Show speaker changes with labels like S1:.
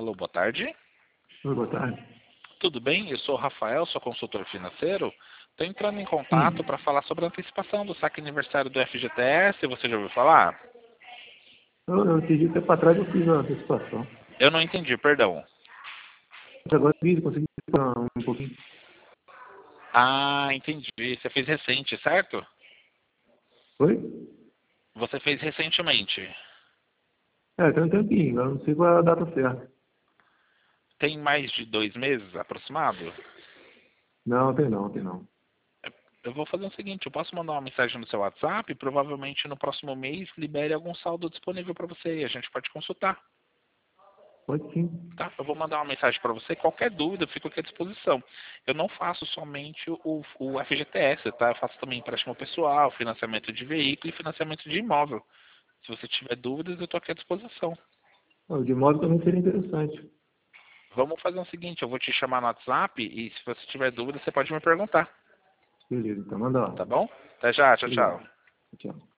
S1: Alô, boa tarde.
S2: Oi, boa tarde.
S1: Tudo bem? Eu sou o Rafael, sou consultor financeiro. Estou entrando em contato
S2: Sim.
S1: para falar sobre a antecipação do saque aniversário do FGTS. Você já ouviu falar?
S2: Eu entendi que para trás eu fiz a antecipação.
S1: Eu não entendi, perdão.
S2: Mas agora eu consegui antecipar um pouquinho.
S1: Ah, entendi. Você fez recente, certo?
S2: Oi?
S1: Você fez recentemente.
S2: Tem um tempinho, eu não sei qual é a data certa.
S1: Tem mais de 2 meses aproximado?
S2: Não, tem não.
S1: Eu vou fazer o seguinte, eu posso mandar uma mensagem no seu WhatsApp e provavelmente no próximo mês libere algum saldo disponível para você e a gente pode consultar.
S2: Pode sim.
S1: Tá? Eu vou mandar uma mensagem para você. Qualquer dúvida, eu fico aqui à disposição. Eu não faço somente o FGTS, tá? Eu faço também empréstimo pessoal, financiamento de veículo e financiamento de imóvel. Se você tiver dúvidas, eu estou aqui à disposição.
S2: O de modo também seria interessante.
S1: Vamos fazer o seguinte, eu vou te chamar no WhatsApp e se você tiver dúvida, você pode me perguntar.
S2: Beleza, então manda lá.
S1: Tá bom? Até já, tchau,
S2: Obrigado.
S1: tchau.
S2: Tchau.